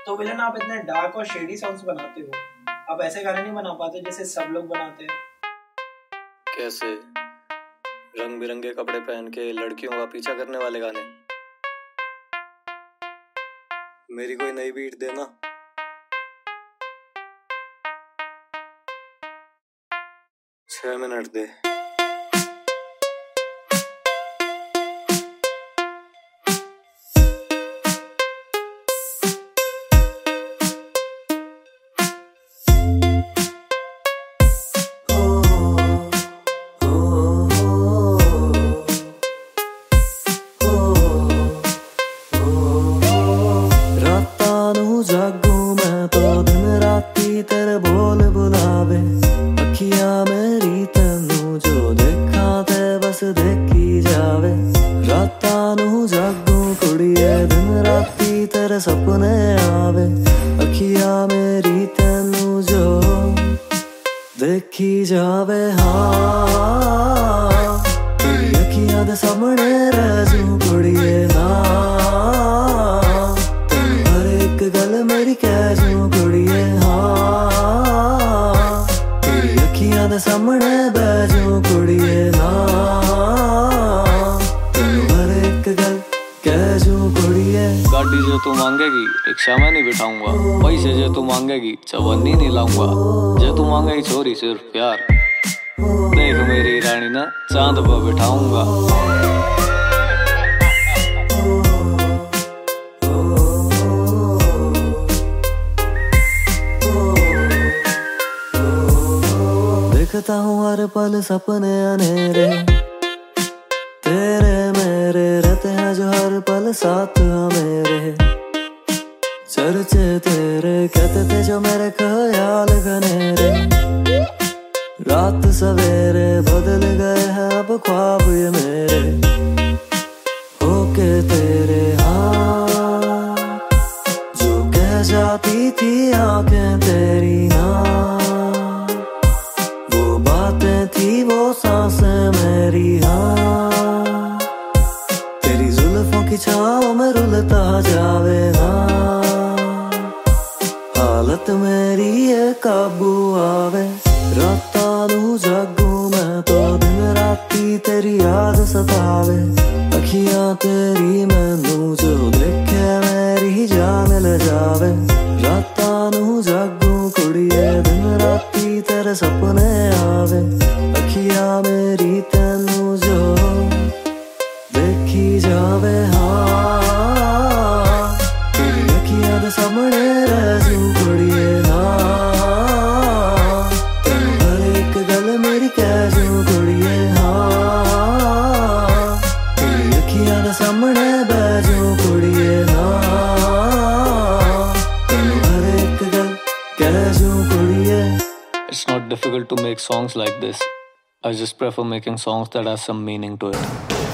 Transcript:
तो विलन आप इतने डार्क और शेडी सॉन्ग्स बनाते हो, आप ऐसे गाने नहीं बना पाते जैसे सब लोग बनाते हैं। कैसे? रंग बिरंगे कपड़े पहन के लड़कियों का पीछा करने वाले गाने? मेरी कोई नई बीट देना। 6 मिनट दे। जागू मैं तो दिन राती तेरे बोल बुलावे, अखियां मेरी तेनू जो देखा ते बस देखी जावे। रातां नू जागू कुड़िए दिन राती तेरे सपने आवे, अखियां मेरी तेनू जो देखी जावे। हाँ तेरी अखियां दे सामने रह जूं कुड़िए ना, गल मेरी कह जूं कुड़िए। हाँ तेरी अखियां दे सामने बह जूं कुड़िए ना, हर एक गल कह जूं कुड़िए। गाड़ी जो तू मांगेगी रिक्शा में नहीं बिठाऊंगा, पैसे जो तू मांगेगी चवन्नी नहीं लाऊंगा। जो तू मांगेगी छोरी सिर्फ प्यार, देख मेरी रानी ना चांद पर बिठाऊंगा। देखता हूँ हर पल सपने अनेरे, तेरे मेरे रहते हैं जो हर पल साथ मेरे। चर्चे तेरे कहते थे जो मेरे ख्याल घनेरे, रात सवेरे बदल गए हैं अब ख्वाब ये मेरे होके तेरे। हाँ जो कह जाती थी आंखें तेरी ना, थी वो सांसें मेरी। हाँ तेरी जुल्फों की छाँव में रुलता जावे ना, हालत मेरी ये काबू आवे। रातां नू जागू मैं तो दिन राती तेरी याद सतावे, अखियां तेरी मैनू जो देखे मेरी जान ले जावे। रातां नू जागू कुड़िए दिन राती तेरे सपने आवे, अखियां मेरी तेनू जो देखी जावे। हाँ तेरी अखियां दे सामने रह जूं कुड़िए ना, तेनू हर एक गल मेरी कह जूं कुड़िए। हाँ तेरी अखियां दे सामने बह जूं कुड़िए ना, तेनू हर एक गल कह जूं कुड़िए। It's not difficult to make songs like this. I just prefer making songs that have some meaning to it.